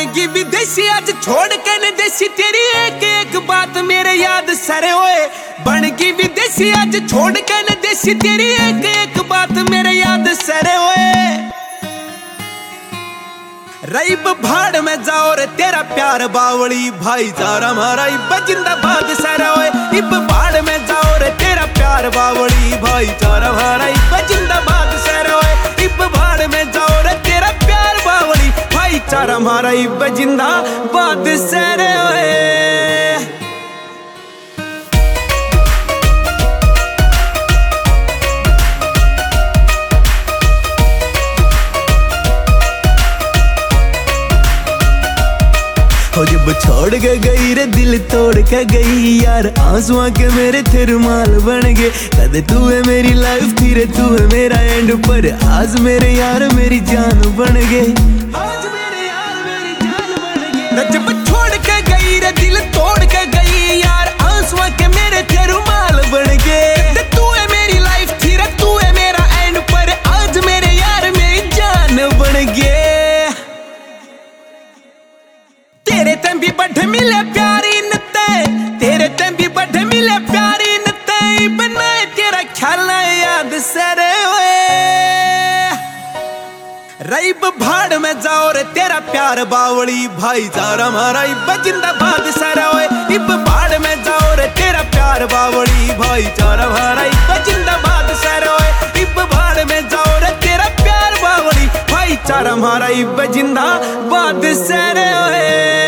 बनगी विदेशी आज छोड़ के न देसी तेरी एक एक बात मेरे याद सरे होए। बनगी विदेशी आज छोड़ के न देसी तेरी एक एक बात मेरे याद सरे होए। रईब भाड़ में जाओ रे तेरा प्यार बावली भाईचारा हमारा इब जिंदाबाद सरे होए। इब भाड़ में जाओ रे तेरा प्यार बावली भाईचारा हमारा इब जिंदाबाद सरे होए। इब भाड़ में जाओ रे तेरा प्यार बावली भाईचारा हमारा इब जिंदाबाद सरे होए। जब छोड़ के गई रे दिल तोड़ के गई यार आंसुओं के मेरे थे रुमाल बन गए। कद तू है मेरी लाइफ थी रे तू है मेरा एंड पर आज मेरे यार मेरी जान बन गए। आज मेरे यार मेरी जान बन गए। जब छोड़ के गई रे दिल तोड़ के गई यार आंसुओं के मेरे थे रुमाल बन गए। तू है मेरी लाइफ थी रे तू है मेरा एंड पर आज मेरे यार मेरी जान बन गए। तेरे तम भी बढ़ मिले प्यारी नते तेरे तम भी बढ़ मिले प्यारी नते बनाए तेरा ख्याल याद सरे होए। रईब भाड़ में जाओ रे तेरा प्यार बावली भाईचारा हमारा इब जिंदाबाद सरे होए। इब भाड़ में जाओ रे तेरा प्यार बावली भाईचारा हमारा इब जिंदाबाद सरे होए। इब भाड़ में जाओ रे तेरा प्यार बावली भाईचारा हमारा इब जिंदाबाद सरे होए।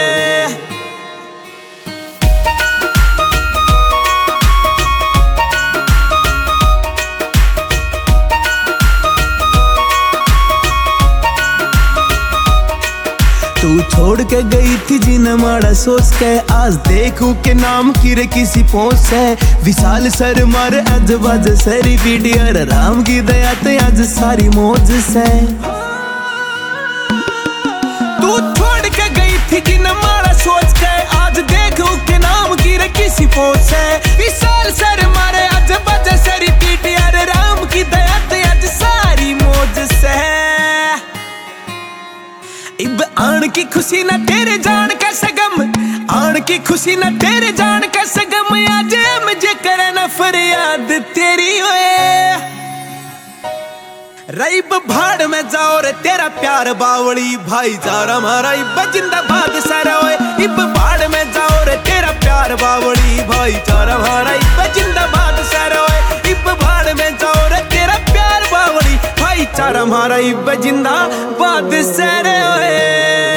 तू छोड़ के गई थी जिन्हें माड़ा सोच के आज देखूं के नाम की रे किसी पहुंच से। विशाल सर मारे आज बाज सरी पीटियर राम की दया ते आज सारी मौज से। तू छोड़ के गई थी जिन्हें माड़ा सोच के आज देखूं के नाम की रे किसी पहुंच से। विशाल सर मारे आज बाज सरी पीटियर राम की दया ते आज सारी मौज से। इब आन की खुशी ना तेरे जान का सगम आन की खुशी ना तेरे जान का सगम आज मुझे करे ना फरियाद तेरी होए। रईब भाड़ में जाओ रे तेरा प्यार बावली भाईचारा हमारा इब जिंदाबाद सरे होए। इब भाड़ में जाओ रे तेरा प्यार बावली भाईचारा हमारा इब जिंदाबाद सरे होए। इब भाड़ में जाओ रे तेरा प्यार बावली भाईचारा हमारा इब जिंदाबाद सरे होए।